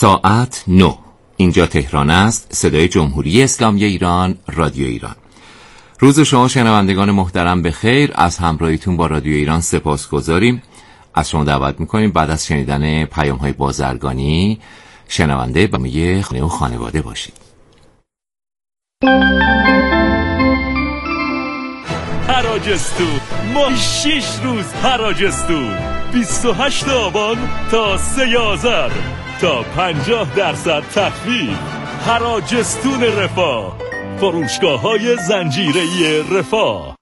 ساعت 9. اینجا تهران است، صدای جمهوری اسلامی ایران، رادیو ایران. روز شما شنوندگان محترم بخیر. از همراهیتون با رادیو ایران سپاسگزاریم. از شما دعوت میکنیم بعد از شنیدن پیام‌های بازرگانی شنونده برنامه خانه و خانواده باشید. حراجستون ماه 6 روز حراجستون 28 آبان تا 3 آذر تا 50% تخفیف. حراجستون رفاه، فروشگاه‌های زنجیره‌ای رفاه.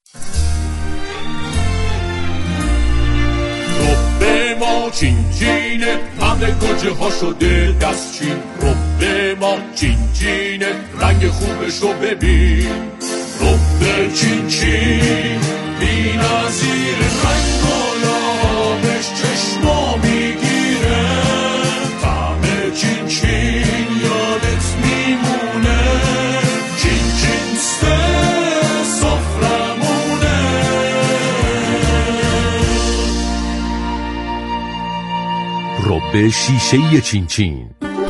رب ما چین چینه، همه گوجه ها شده دستچین. رب ما چین چینه، رنگ خوبش رو ببین. رب چین چین بی نظیر، رنگ و لابش چشما میگیره. طعم چین چین یادت میمونه، چین چین سته سفرمونه. رب شیشه‌ای چین چین.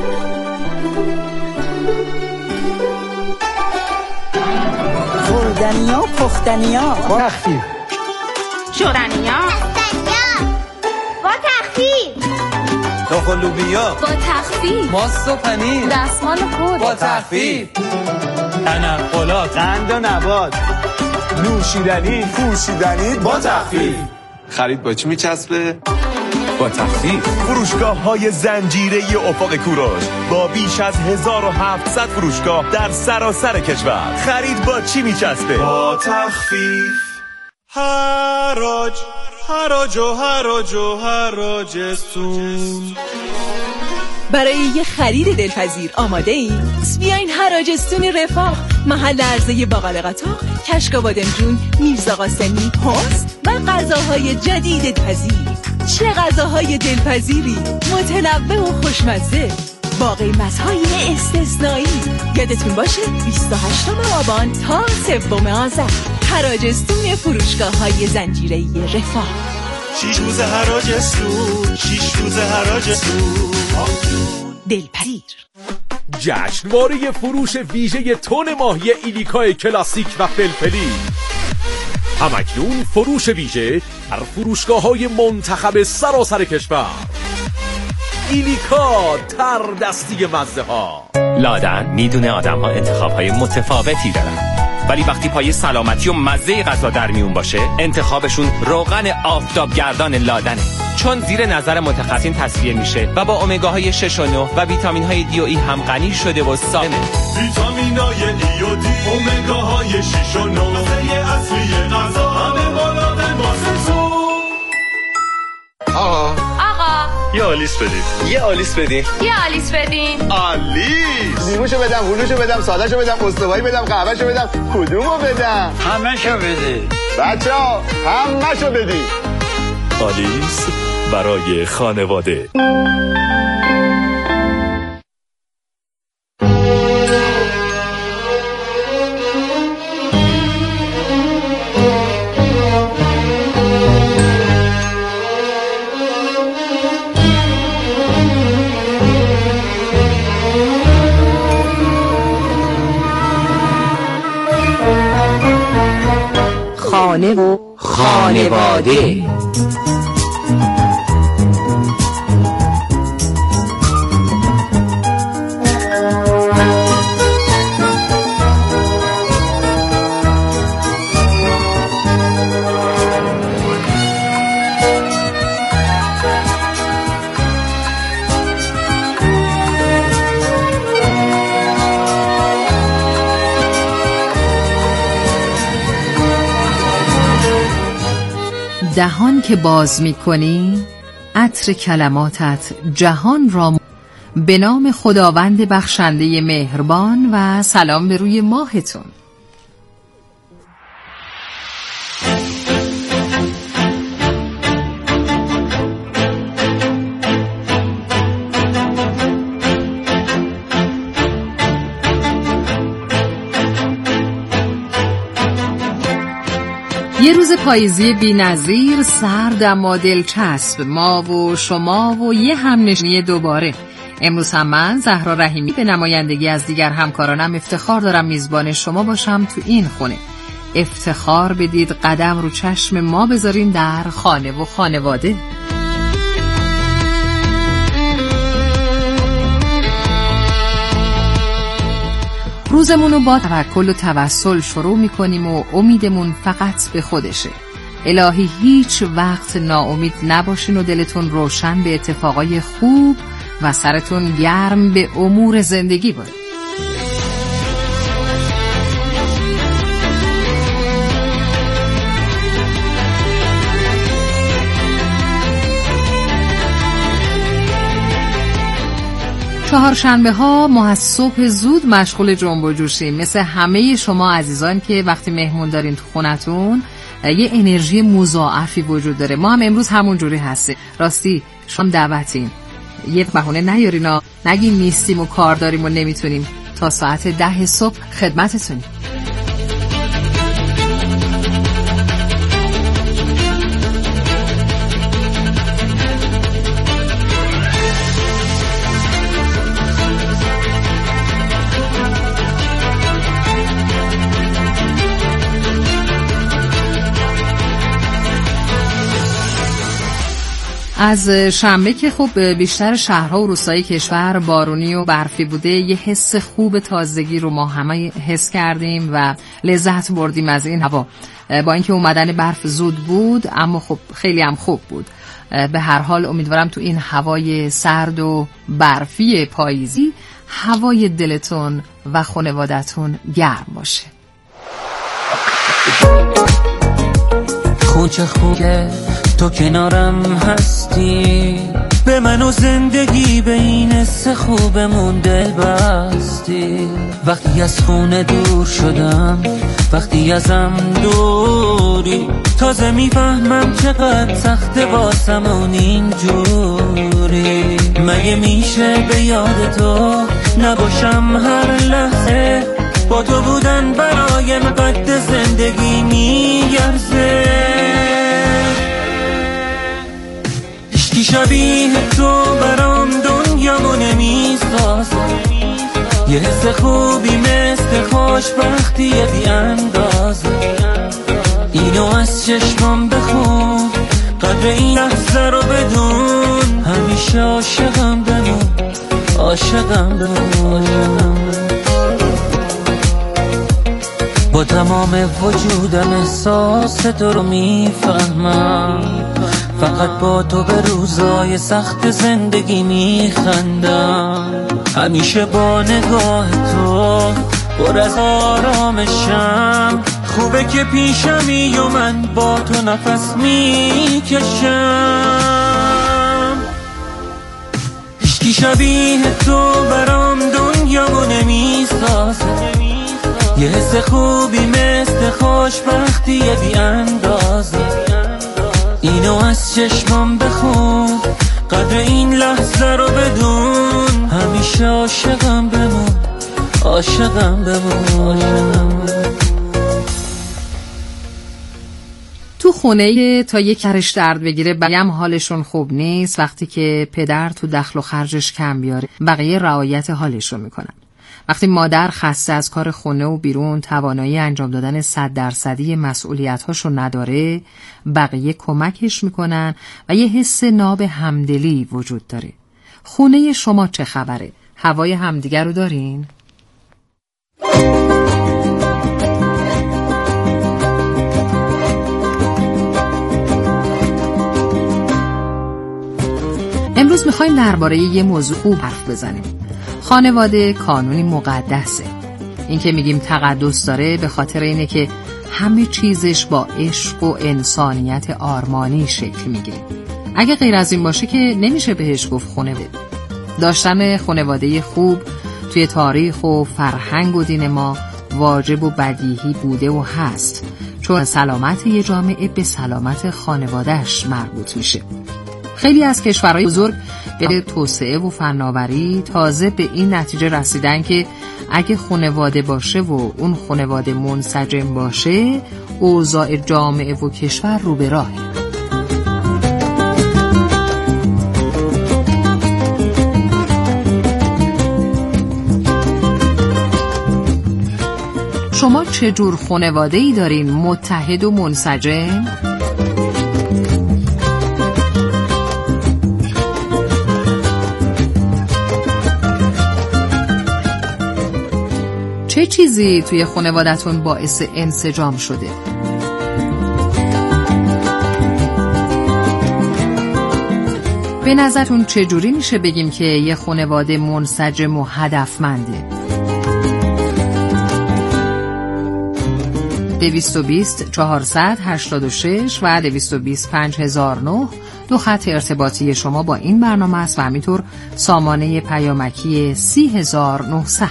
خوردنیا پختنیا با تخفیف. شورنیا با تخفیف. تخم لوبیا با تخفیف. ماست و پنیر دستمال خود با تخفیف. تنقلات قند و نبات نوشیدنی پوشیدنی با تخفیف. خرید با چی میچسبه؟ با تخفیف. فروشگاه‌های زنجیره‌ای افق کوروش با بیش از 1700 فروشگاه در سراسر کشور. خرید با چی میچسبه؟ با تخفیف. حراجستون. برای یه خرید دلپذیر آماده اید؟ بیاین حراجستون رفاه، محل عرضه باقل قطار، کشک‌آبادان، میرزا قاسمی، پست و غذاهای جدید دلپذیر. چه غذاهای دلپذیری، متنوع و خوشمزه با قیمت‌های استثنایی. یادتون باشه 28 آبان تا 3 آذر. حراجستون، فروشگاه‌های زنجیره‌ای رفاه. 6 روز حراجستون، 6 روز حراجستون. دلپذیر. جشنواره فروش ویژه تن ماهی ایلیکای کلاسیک و فلفلی. همکنون فروش ویژه در فروشگاه‌های منتخب سراسر کشور. ایلیکا تر دستی مزه ها. لادن میدونه آدم ها انتخاب های متفاوتی دارن، ولی وقتی پای سلامتی و مزه غذا در میون باشه انتخابشون روغن آفتابگردان لادنه، چون زیر نظر متخصصین تصفیه میشه و با امگاهای 6 و 9 و ویتامین های دی و ای هم غنی شده و سالمه. ویتامین های ای و دی، امگاهای 6 و 9، مزه اصلی غذا همه با لادن واسه. یه آلیس بدید. یه آلیس بدین. آلیس. لیموشو بدم، هلوشو بدم، سادهشو بدم، استوایی بدم، قهوهشو بدم، کدومو بدم؟ همه‌شو بده. بچه‌ها همه‌شو بدید. آلیس برای خانواده. خانه و خانواده. دهان که باز می کنی عطر کلماتت جهان را به نام خداوند بخشنده مهربان و سلام به روی ماهتون. یه روز پاییزی بی‌نظیر، سرد اما دلچسب، ما و شما و یه همنشینی دوباره. امروز هم من زهرا رحیمی به نمایندگی از دیگر همکارانم افتخار دارم میزبان شما باشم تو این خونه. افتخار بدید قدم رو چشم ما بذارین در خانه و خانواده. روزمون رو با توکل و توسل شروع میکنیم و امیدمون فقط به خودشه. الهی هیچ وقت ناامید نباشین و دلتون روشن به اتفاقای خوب و سرتون گرم به امور زندگی باشه. چهارشنبه ها ما از صبح زود مشغول جنب و جوشیم، مثل همه شما عزیزان که وقتی مهمون دارین تو خونتون یه انرژی مضاعفی وجود داره. ما هم امروز همون جوری هستیم. راستی شما دعوتین، یه بهونه نیارینا، نگین نیستیم و کار داریم و نمیتونیم. تا ساعت 10 صبح خدمتتونیم. از شنبه که خب بیشتر شهرها و روستای کشور بارونی و برفی بوده، یه حس خوب تازگی رو ما همه حس کردیم و لذت بردیم از این هوا. با اینکه اومدن برف زود بود اما خب خیلی هم خوب بود. به هر حال امیدوارم تو این هوای سرد و برفی پاییزی هوای دلتون و خانوادتون گرم باشه. خوچه خوبه تو کنارم هستی، به من و زندگی به این حس خوبمون دل بستی. وقتی از خونه دور شدم، وقتی ازم دوری، تازه میفهمم چقدر سخته واسمون اینجوری. مگه میشه به یاد تو نباشم هر لحظه، با تو بودن برای من قد زندگی میگرزه. هیچکی شبیه تو برام دنیامو نمیسازه، یه حس خوبی مثل خوشبختی بی اندازه. اینو از چشمام بخون، قدر این لحظه رو بدون، همیشه عاشقم بمون، عاشقم بمون. با تمام وجودم احساس تو رو میفهمم، فقط با تو به روزای سخت زندگی میخندم. همیشه با نگاه تو پر از آرامشم، خوبه که پیشمی و من با تو نفس میکشم. هیچکی شبیه تو برام دنیامو نمیسازه، یه حس خوبی مثل خوشبختی بی اندازه. اینو از چشمام بخون، قدر این لحظه رو بدون، همیشه عاشقم بمون، عاشقم بمون. تو خونه تا یک کرش درد بگیره بقیه حالشون خوب نیست. وقتی که پدر تو دخل و خرجش کم بیاره بقیه رعایت حالش رو میکنن. وقتی مادر خسته از کار خونه و بیرون توانایی انجام دادن 100% مسئولیت‌هاشو نداره، بقیه کمکش میکنن و یه حس ناب همدلی وجود داره. خونه شما چه خبره؟ هوای همدیگر رو دارین؟ امروز میخوایم درباره یه موضوع خوب حرف بزنیم. خانواده قانونی مقدسه. این که میگیم تقدس داره به خاطر اینه که همه چیزش با عشق و انسانیت آرمانی شکل میگیره. اگه غیر از این باشه که نمیشه بهش گفت خانواده. داشتن خانواده خوب توی تاریخ و فرهنگ و دین ما واجب و بدیهی بوده و هست، چون سلامت یه جامعه به سلامت خانوادهش مربوط میشه. خیلی از کشورهای بزرگ به توسعه و فناوری تازه به این نتیجه رسیدن که اگه خانواده باشه و اون خانواده منسجم باشه، اوضاع جامعه و کشور رو به راهه. شما چه جور خانواده‌ای دارین؟ متحد و منسجم؟ چه چیزی توی خانواده‌تون باعث انسجام شده؟ به نظرتون چجوری میشه بگیم که یه خانواده منسجم و هدفمنده؟ 220 486 و 220 5009 دو خط ارتباطی شما با این برنامه است و همینطور سامانه پیامکی 30900.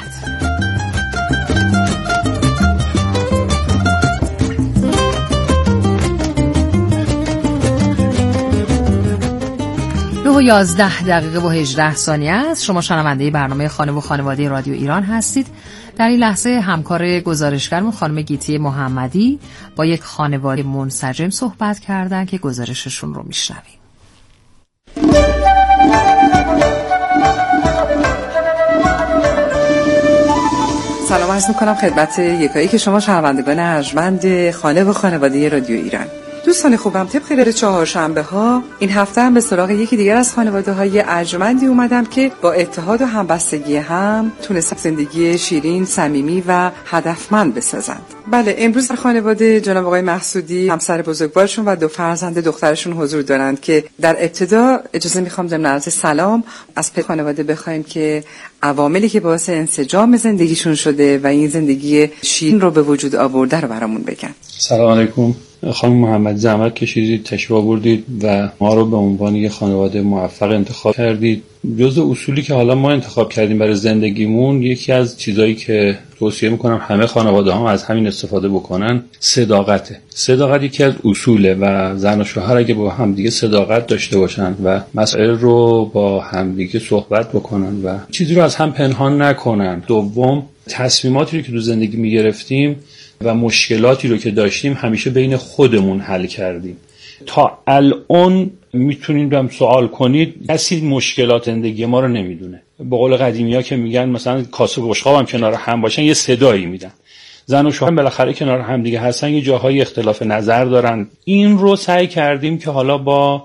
و 11 دقیقه و 18 ثانیه است. شما شنونده برنامه خانه و خانواده رادیو ایران هستید. در این لحظه همکار گزارشگرمون خانم گیتی محمدی با یک خانواده منسجم صحبت کردن که گزارششون رو میشنویم. سلام عرض میکنم خدمت یکایی که شما شنوندگان ارجمند خانه و خانواده رادیو ایران. دوستان خوبم، طبق روال چهارشنبه ها این هفته هم به سراغ یکی دیگر از خانواده های ارجمندی اومدم که با اتحاد و همبستگی هم تونستن زندگی شیرین، صمیمی و هدفمند بسازند. بله، امروز در خانواده جناب آقای محسودی همسر بزرگوارشون و 2 فرزند دخترشون حضور دارند که در ابتدا اجازه میخوام ضمن عرض سلام از خانواده بخوایم که عواملی که باعث انسجام زندگیشون شده و این زندگی شیرین رو به وجود آورده رو برامون بگن. سلام علیکم. خانم محمد، زحمت کشیدید، تشریف آوردید و ما رو به عنوان یک خانواده موفق انتخاب کردید. جزء اصولی که حالا ما انتخاب کردیم برای زندگیمون، یکی از چیزایی که توصیه میکنم همه خانواده ها از همین استفاده بکنن، صداقته. صداقت یکی از اصوله و زن و شوهر اگه با همدیگه صداقت داشته باشن و مسائل رو با همدیگه صحبت بکنن و چیزی رو از هم پنهان نکنن. دوم، تصمیماتی رو که تو زندگی میگرفتیم و مشکلاتی رو که داشتیم همیشه بین خودمون حل کردیم. تا الان میتونید هم سوال کنید، کسی مشکلات زندگی ما رو نمیدونه. به قول قدیمی‌ها که میگن مثلا کاسه و بشقاب هم کنار هم باشن یه صدایی میدن. زن و شوهر بالاخره کنار هم دیگه هستن، یه جاهای اختلاف نظر دارن. این رو سعی کردیم که حالا با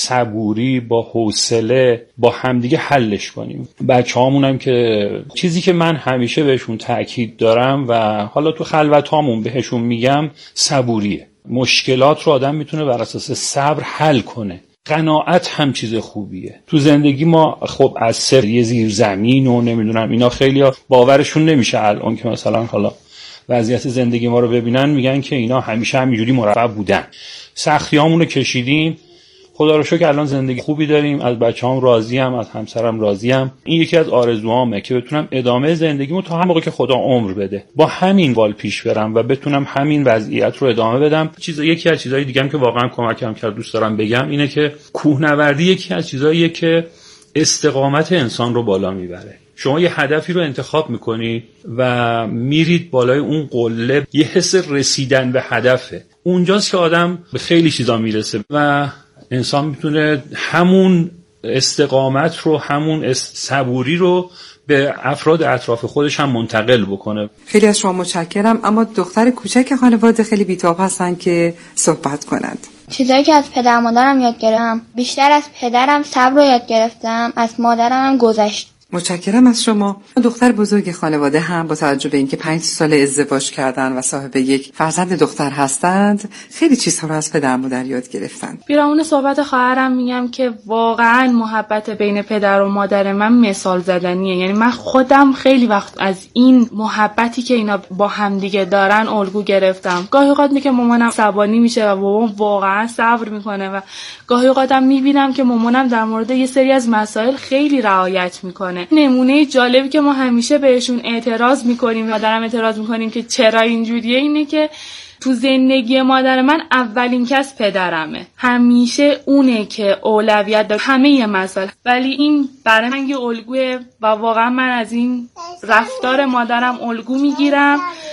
صبوری، با حوصله با همدیگه حلش کنیم. بچه‌هامون هم که چیزی که من همیشه بهشون تأکید دارم و حالا تو خلوت‌هامون بهشون میگم، صبوریه. مشکلات رو آدم میتونه بر اساس صبر حل کنه. قناعت هم چیز خوبیه. تو زندگی ما خب از سر یه زیرزمین و نمیدونم اینا خیلی‌ها باورشون نمیشه الان که مثلا حالا وضعیت زندگی ما رو ببینن میگن که اینا همیشه همینجوری مرفه بودن. سختیامونو کشیدیم، خدا رو شکر الان زندگی خوبی داریم، از بچه‌هام راضیم، از همسرم راضیم. این یکی از آرزوهامه که بتونم ادامه زندگیمو تا هم موقع که خدا عمر بده با همین وال پیش برم و بتونم همین وضعیت رو ادامه بدم. یکی از چیزای دیگه هم که واقعا کمکم کرد دوست دارم بگم اینه که کوهنوردی یکی از چیزاییه که استقامت انسان رو بالا میبره. شما یه هدفی رو انتخاب میکنید و میرید بالای اون قله، یه حس رسیدن به هدفه. اونجاست که آدم به خیلی چیزا میرسه و انسان میتونه همون استقامت رو، همون صبوری رو به افراد اطراف خودش هم منتقل بکنه. خیلی از شما متشکرم، اما دختر کوچک خانواده خیلی بی‌تاب هستن که صحبت کنند. چیزایی که از پدر مادرم یاد گرفتم، بیشتر از پدرم صبر رو یاد گرفتم، از مادرم هم گذشت. متشکرم از شما. دختر بزرگ خانواده هم با توجه به اینکه 5 سال ازدواج کردن و صاحب یک فرزند دختر هستند، خیلی چیزها رو از پدر مادر یاد گرفتن. بیرامون صحبت خواهرم میگم که واقعا محبت بین پدر و مادر من مثال زدنیه. یعنی من خودم خیلی وقت از این محبتی که اینا با همدیگه دارن الگو گرفتم. گاهی اوقات میگه مامانم عصبانی میشه و بابام واقعا صبر میکنه و گاهی اوقاتم میبینم که مامانم در مورد یه سری از مسائل خیلی رعایت میکنه. نمونه جالبی که ما همیشه بهشون اعتراض میکنیم، مادرم اعتراض میکنیم که چرا اینجوریه، اینه که تو زندگی مادر من اولین کس پدرمه، همیشه اونه که اولویت داره همه مسائل، ولی این برای من یه الگوه و واقعا من از این رفتار مادرم الگو میگیرم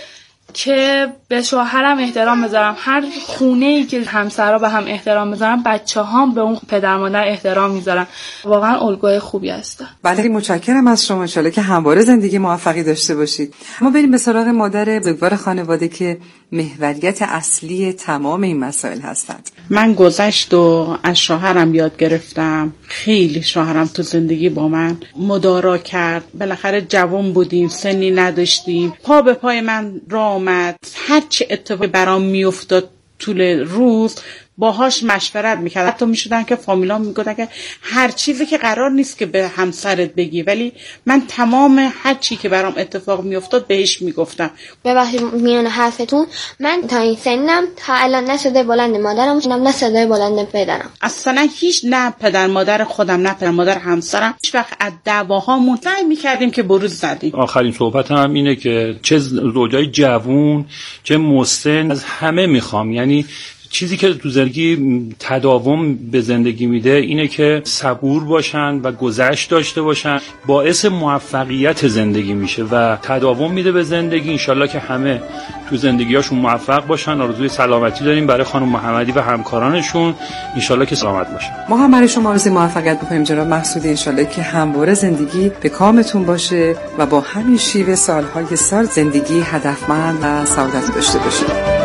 که به شوهرم احترام بذارم. هر خونه‌ای که همسرا به هم احترام بذارن، بچه‌هام به اون پدر مادر احترام میذارن. واقعا الگوی خوبی هستن. بله، متشکرم از شما. ان شاءالله که همواره زندگی موفقی داشته باشید. ما بریم به سراغ مادر بزرگوار خانواده که محوریت اصلی تمام این مسائل هستند. من گذشت و از شوهرم یاد گرفتم. خیلی شوهرم تو زندگی با من مدارا کرد. بالاخره جوان بودیم، سنی نداشتیم. پا به پای من راه آمد. هر چه اتفاقی برام میافتاد طول روز باهاش مشورت میکرد. حتی میشدن که فامیلام میگفتن که هر چیزی که قرار نیست که به همسرت بگی، ولی من تمام هر چی که برام اتفاق میافتاد بهش میگفتم. ببخشید میونه حرفتون، من تا این سنم تا الان نه صدای بلند مادرم شدم نه صدای بلند پدرم. اصلا هیچ، نه پدر مادر خودم نه پدر مادر همسرم، هیچ وقت از دعواهامون سعی میکردیم که بروز زدیم. آخرین صحبت هم اینه که چه زوجای جوون چه مسن از همه میخوام، یعنی چیزی که تو زندگی تداوم به زندگی میده اینه که صبور باشن و گذشت داشته باشن. باعث موفقیت زندگی میشه و تداوم میده به زندگی. انشالله که همه تو زندگیاشون موفق باشن. آرزوی سلامتی داریم برای خانم محمدی و همکارانشون. انشالله که سلامت باشن. ما هم برای شما آرزوی موفقیت می‌کنیم جناب مقصودی. انشالله که همواره زندگی به کامتون باشه و با همین شیوه سالهای سال زندگی هدفمند و سعادت داشته باشید.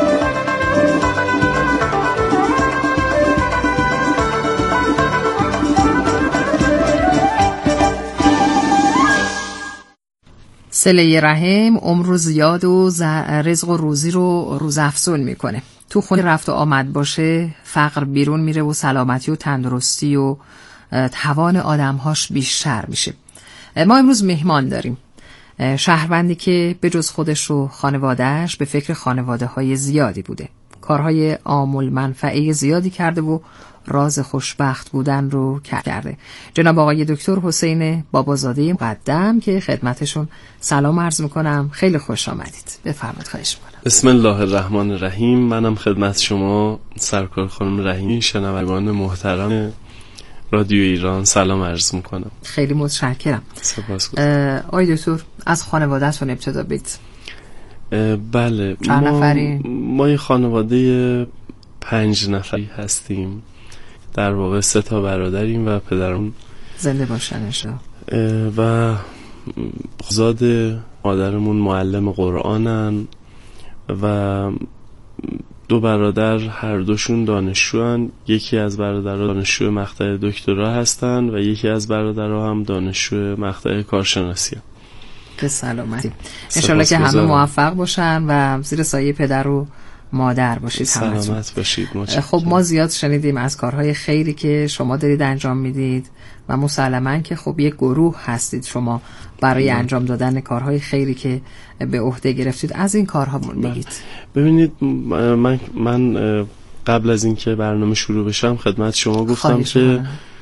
صله رحم عمر رو زیاد و رزق و روزی رو روزافزون میکنه. تو خونه رفت و آمد باشه، فقر بیرون میره و سلامتی و تندرستی و توان آدمهاش بیشتر میشه. ما امروز مهمان داریم، شهروندی که به جز خودش و خانوادهش به فکر خانواده های زیادی بوده، کارهای عامل منفعه زیادی کرده و راز خوشبخت بودن رو کرده. جناب آقای دکتر حسین بابازاده مقدم که خدمتشون سلام عرض میکنم. خیلی خوش آمدید. بفرمایید. خواهش میکنم. بسم الله الرحمن الرحیم. منم خدمت شما سرکار خانم رحیمی، شنوندگان محترم رادیو ایران سلام عرض میکنم. خیلی متشکرم. سپاسگزارم. آقای دکتر از خانواده‌تون ابتدا بگید. بله، چند نفری؟ ما یه خانواده 5 نفری هستیم. در واقع 3 تا برادریم و پدرم زنده باشن و زاد مادرمون معلم قرآنن و 2 برادر هر دوشون دانشجوان. یکی از برادرها دانشجو مقطع دکترا هستن و یکی از برادرها هم دانشجو مقطع کارشناسی هم. به سلامتی. انشالله که همه موفق باشن و زیر سایه پدر و مادر باشید. سلامت باشید. خب ما زیاد شنیدیم از کارهای خیری که شما دارید انجام میدید و مسلماً که خب یک گروه هستید شما برای انجام دادن کارهای خیری که به عهده گرفتید. از این کارها بگید. ببینید، من قبل از اینکه برنامه شروع بشم خدمت شما گفتم که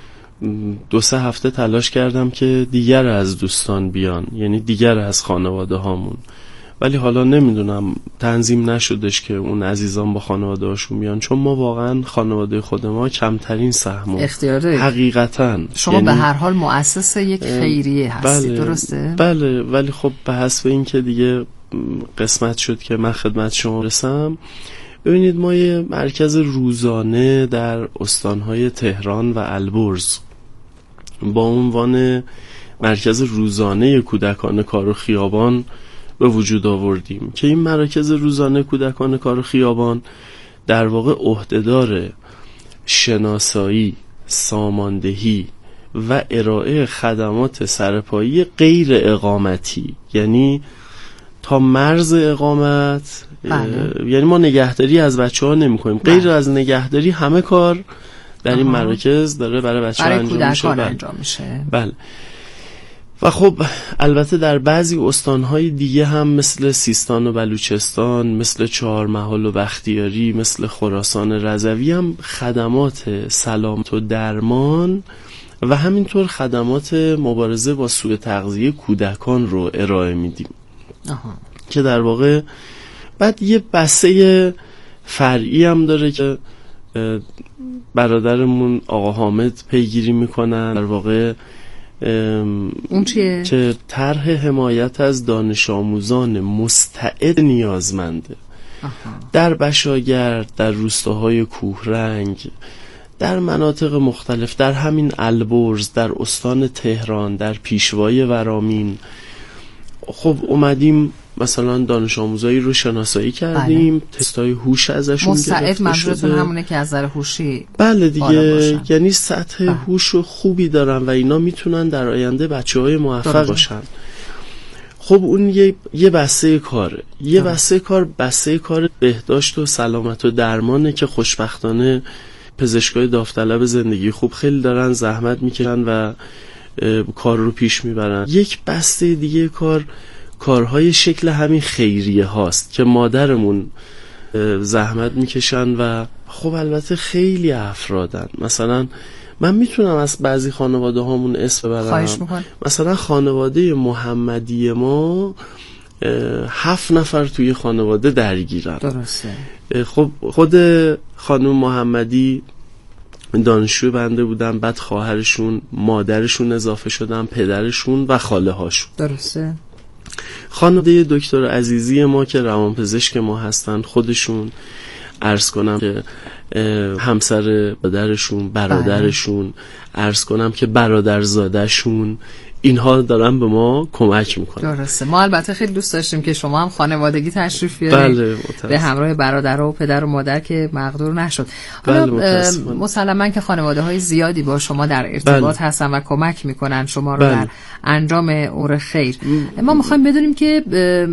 2-3 هفته تلاش کردم که دیگر از دوستان بیان، یعنی دیگر از خانواده هامون، ولی حالا نمیدونم تنظیم نشدش که اون عزیزان با خانواده هاشون بیان، چون ما واقعا خانواده خود ما کمترین سهم اختیار دارید. حقیقتا شما یعنی به هر حال مؤسس یک خیریه هستید. بله، درسته؟ بله، ولی خب به حسب این که دیگه قسمت شد که من خدمت شما رسم. ببینید، ما یه مرکز روزانه در استانهای تهران و البرز با عنوان مرکز روزانه کودکان کار و خیابان به وجود آوردیم که این مراکز روزانه کودکان کار و خیابان در واقع عهدهدار شناسایی، ساماندهی و ارائه خدمات سرپایی غیر اقامتی، یعنی تا مرز اقامت. یعنی ما نگهداری از بچه‌ها نمی‌کنیم. غیر از نگهداری همه کار در این مراکز داره برای بچه‌ها انجام میشه. بله. و خب البته در بعضی استانهای دیگه هم مثل سیستان و بلوچستان، مثل چهارمحال و بختیاری، مثل خراسان رضوی هم خدمات سلامت و درمان و همینطور خدمات مبارزه با سوء تغذیه کودکان رو ارائه میدیم. که در واقع بعد یه بسته فرعی هم داره که برادرمون آقا حامد پیگیری میکنن. در واقع اون چیه؟ که طرح حمایت از دانش آموزان مستعد نیازمنده در بشاگرد، در روستاهای کوهرنگ، در مناطق مختلف، در همین البرز، در استان تهران، در پیشوای ورامین. خب اومدیم مثلا دانش آموزایی رو شناسایی کردیم، تستای هوش ازشون گرفته شده. مستعد منظورتون همونه که از نظر هوشی بله دیگه، یعنی سطح هوش خوبی دارن و اینا میتونن در آینده بچه‌های موفق باشن. خب اون یه بسته کاره، یه بسته کار بهداشت و سلامت و درمانه که خوشبختانه پزشکای داوطلب زندگی خوب خیلی دارن زحمت میکشن و کار رو پیش میبرن. یک بسته دیگه کارهای شکل همین خیریه هاست که مادرمون زحمت میکشن و خب البته خیلی افرادن. مثلا من میتونم از بعضی خانواده هامون اسم ببرم. خواهش میکنم. مثلا خانواده محمدی ما 7 نفر توی خانواده درگیرن. درسته. خب خود خانم محمدی دانشجو بنده بودن، بعد خواهرشون، مادرشون اضافه شدن، پدرشون و خاله هاشون. درسته. خانواده دکتر عزیزی ما که روانپزشک ما هستن، خودشون عرض کنم که همسر برادرشون، برادرشون، عرض کنم که برادرزادشون، اینها دارن به ما کمک میکنن. درسته. ما البته خیلی دوست داشتیم که شما هم خانوادگی تشریف بیارید. بله، به همراه برادر و پدر و مادر که مقدور نشد. بله، مسلماً که خانواده های زیادی با شما در ارتباط بله. هستن و کمک میکنن شما رو بله. در انجام امور خیر. ما میخوایم بدونیم که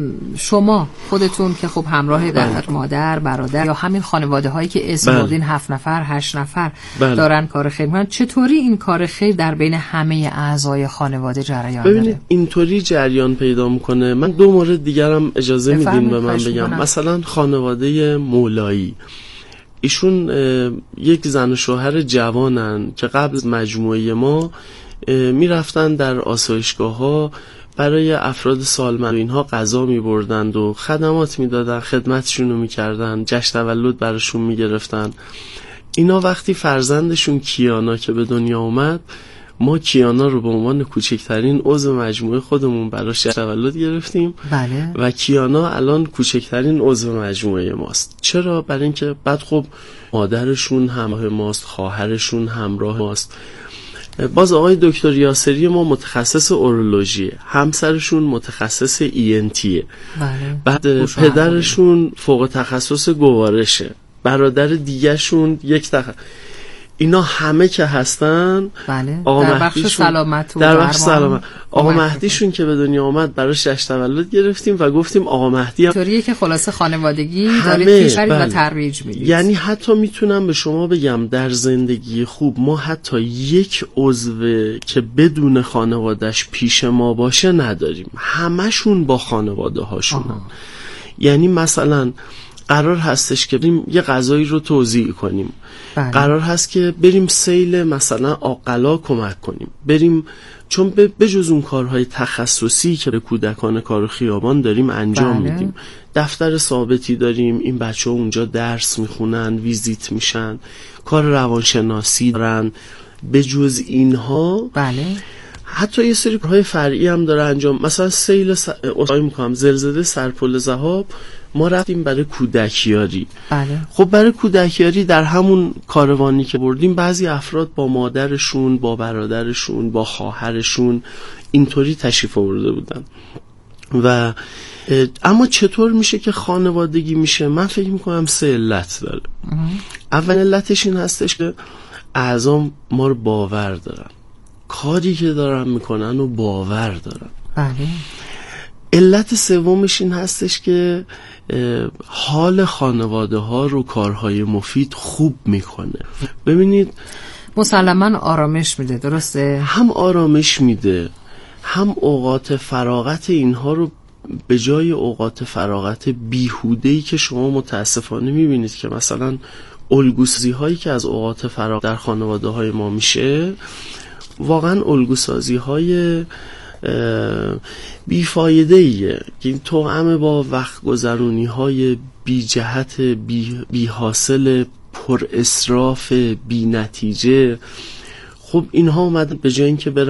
شما خودتون که خب همراه در مادر، برادر یا همین خانواده هایی که اسم بردین 7 نفر، 8 نفر دارن کار خیر میکنن، چطوری این کار خیر در بین همه اعضای خانواده جریان داره؟ ببینید اینطوری جریان پیدا میکنه. من 2 مورد دیگرم اجازه میدین به من بگم. مثلا خانواده مولایی، ایشون یک زن و شوهر جوانن که قبل از مجموعه ما میرفتن در آسایشگاه ها برای افراد سالمند و اینها غذا میبردند و خدمات میدادن، خدمتشون رو میکردن، جشن تولد براشون میگرفتن. اینا وقتی فرزندشون کیانا که به دنیا اومد، ما کیانا رو به عنوان کوچکترین عضو مجموعه خودمون براش تولد گرفتیم. بله. و کیانا الان کوچکترین عضو مجموعه ماست. چرا؟ برای اینکه بعد خب مادرشون همراه ماست، خواهرشون همراه ماست. باز آقای دکتر یاسری ما متخصص اورولوژیه، همسرشون متخصص ENTیه. بله. بعد پدرشون فوق تخصص گوارشه، برادر دیگه‌شون یک اینا همه که هستن. بله. در بخش سلامت و در بخش سلامت. آقا مهدیشون که به دنیا آمد براش جشن تولد گرفتیم و گفتیم آقا مهدی طوریه که خلاصه خانوادگی دارید پیش برید و ترویج میدید. یعنی حتی میتونم به شما بگم در زندگی خوب ما حتی یک عضو که بدون خانوادهش پیش ما باشه نداریم، همشون با خانواده هاشونن. یعنی مثلا قرار هستش که بریم یه غذایی رو توزیع کنیم. بله. قرار هست که بریم سیل مثلا عاقلا کمک کنیم، بریم چون به جز اون کارهای تخصصی که به کودکان کار خیابان داریم انجام بله. میدیم، دفتر ثابتی داریم، این بچه ها اونجا درس میخونن، ویزیت میشن، کار روانشناسی دارن. به جز اینها بله حتی یه سری کارهای فرعی هم داره انجام. مثلا سیل زلزله سرپل ذهاب ما رفتیم برای کودکیاری. بله. خب برای کودکیاری در همون کاروانی که بردیم بعضی افراد با مادرشون، با برادرشون، با خواهرشون اینطوری تشریف آورده بودن. و اما چطور میشه که خانوادگی میشه؟ من فکر میکنم 3 علت داره. اول علتش این هستش که اعضا ما رو باور دارن، کاری که دارن میکنن و باور دارن. بله. علت سومش این هستش که حال خانواده ها رو کارهای مفید خوب میکنه. ببینید مسلماً آرامش میده. درسته؟ هم آرامش میده، هم اوقات فراغت اینها رو به جای اوقات فراغت بیهوده‌ای که شما متاسفانه میبینید که مثلا الگوسازی هایی که از اوقات فراغت در خانواده های ما میشه، واقعا الگوسازی های بیفایده‌ایه که این توأم با وقت گذرونی های بی جهت، بی حاصل، پر اسراف، بی نتیجه. خب اینها اومدن به جای اینکه برن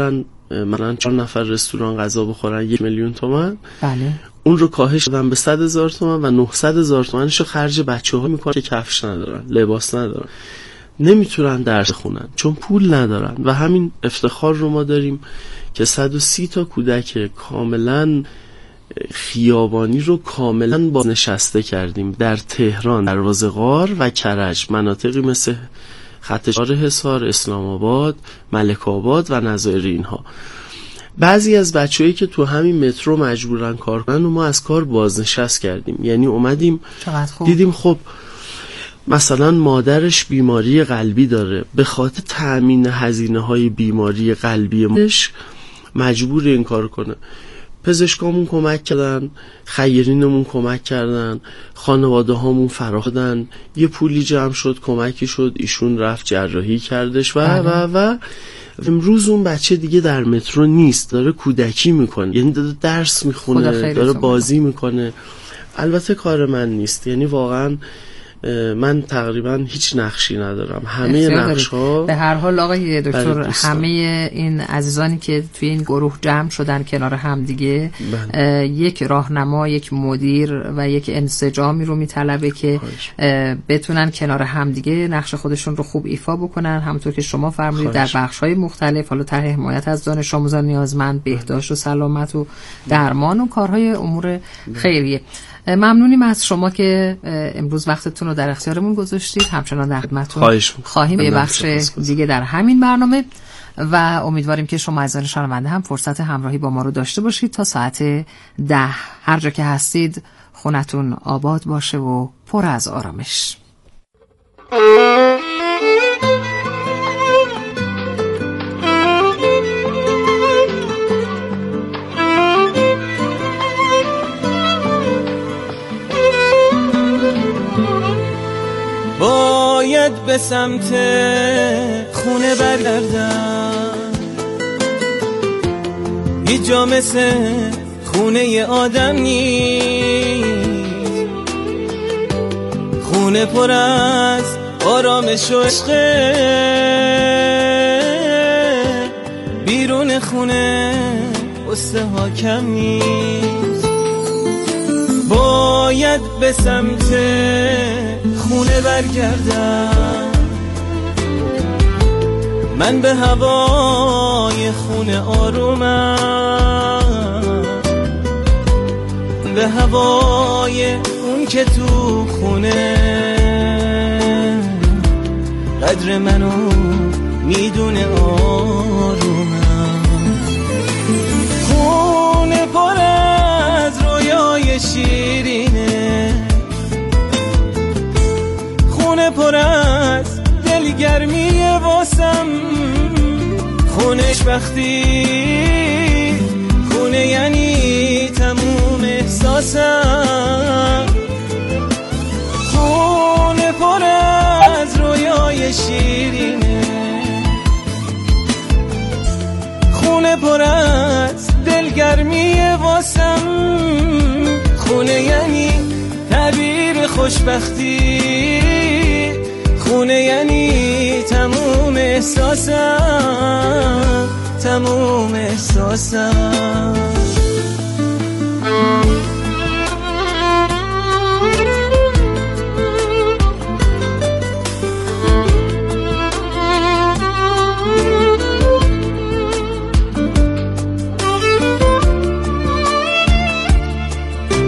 مثلا 4 نفر رستوران غذا بخورن 1 میلیون تومان، بله، اون رو کاهش دادن به 100,000 تومان و 900,000 تومانش رو خرج بچه‌ها میکنن که کفش ندارن، لباس ندارن، نمیتونن درس خونن چون پول ندارن. و همین افتخار رو ما داریم که 130 تا کودک کاملا خیابانی رو کاملا بازنشسته کردیم در تهران، دروازه غار و کرج، مناطقی مثل خط 4 حصار، اسلام آباد، ملک آباد و نظایر اینها. بعضی از بچه‌هایی که تو همین مترو مجبورن کار کنن و ما از کار بازنشست کردیم. یعنی اومدیم دیدیم خب مثلا مادرش بیماری قلبی داره، به خاطر تأمین هزینه‌های بیماری قلبیش مجبور این کار کنه. پزشکامون کمک کردن، خیرینمون کمک کردن، خانواده هامون فراخوندن، یه پولی جمع شد، کمکی شد، ایشون رفت جراحی کردش و امروز اون بچه دیگه در مترو نیست، داره کودکی میکنه، یعنی داره درس میخونه، داره بازی میکنه. البته کار من نیست، یعنی واقعا من تقریبا هیچ نقشی ندارم، همه نقش‌ها به هر حال آقای دکتر همه این عزیزانی که توی این گروه جمع شدن کنار هم دیگه یک راهنما، یک مدیر و یک انسجامی رو میطلبه که بتونن کنار هم دیگه نقش خودشون رو خوب ایفا بکنن، همونطور که شما فرمودید در بخش‌های مختلف، حالا طرح حمایت از دانش آموزان نیازمند، بهداشت و سلامت و درمان و کارهای امور خیریه. ممنونیم از شما که امروز وقتتون رو در اختیارمون گذاشتید. همچنان در خدمتتون خواهیم به بخش دیگه در همین برنامه و امیدواریم که شما عزیزان شنونده هم فرصت همراهی با ما رو داشته باشید تا ساعت 10. هر جا که هستید خونتون آباد باشه و پر از آرامش. باید به سمت خونه برگردم، هیچ جا مثل خونه آدم نیست، خونه پر از آرامش و عشقه، بیرون خونه قصه ها کم نیست. باید به سمت خونه برگردم، من به هوای خونه آرومم، به هوای اون که تو خونه قدر منو میدونه، آرومم. خونه پر از رویای شیرینه، خونه پر از دلگرمی واسم، خونش وقتی خونه یعنی تموم احساسم، خونه پر از رویای شیرینه، خونه پر از دلگرمی واسم، خونه یعنی تعبیر خوشبختی، خونه یعنی تموم احساسم، تموم احساسم.